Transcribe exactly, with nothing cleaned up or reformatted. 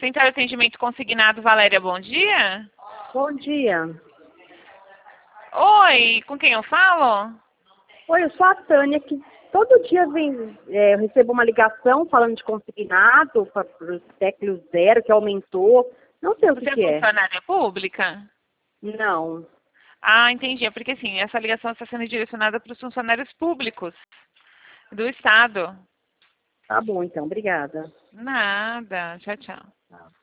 Central de Atendimento Consignado, Valéria, bom dia. Bom dia. Oi, com quem eu falo? Oi, eu sou a Tânia, que todo dia vem, é, eu recebo uma ligação falando de consignado para o século zero, que aumentou. Não sei o que, Você é que é. funcionária pública? Não. Ah, entendi. É porque, assim, essa ligação está sendo direcionada para os funcionários públicos do Estado. Tá bom, então. Obrigada. Nada. Tchau, tchau. Tá.